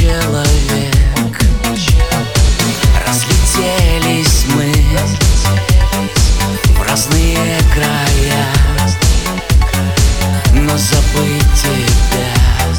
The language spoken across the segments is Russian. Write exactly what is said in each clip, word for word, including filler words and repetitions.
человек. Разлетелись мы в разные края, но забыть тебя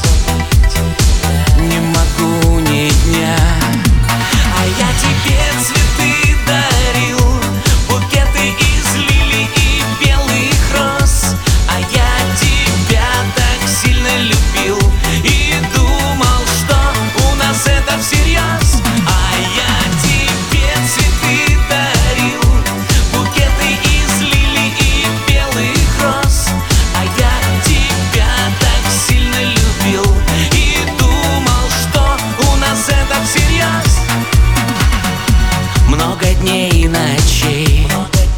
не могу ни дня. А я тебе цветы дарил, букеты из лилий и белых роз. А я тебя так сильно любил и думал, что у нас это всерьез. А я тебе цветы дарил, букеты из лилий и белых роз. А я тебя так сильно любил и думал, что у нас это всерьез. Много дней и ночей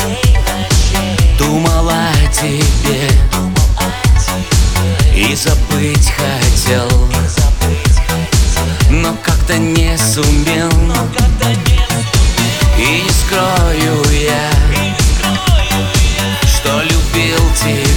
думал о тебе и забыть хотел, но как-то не сумел. И не скрою я, что любил тебя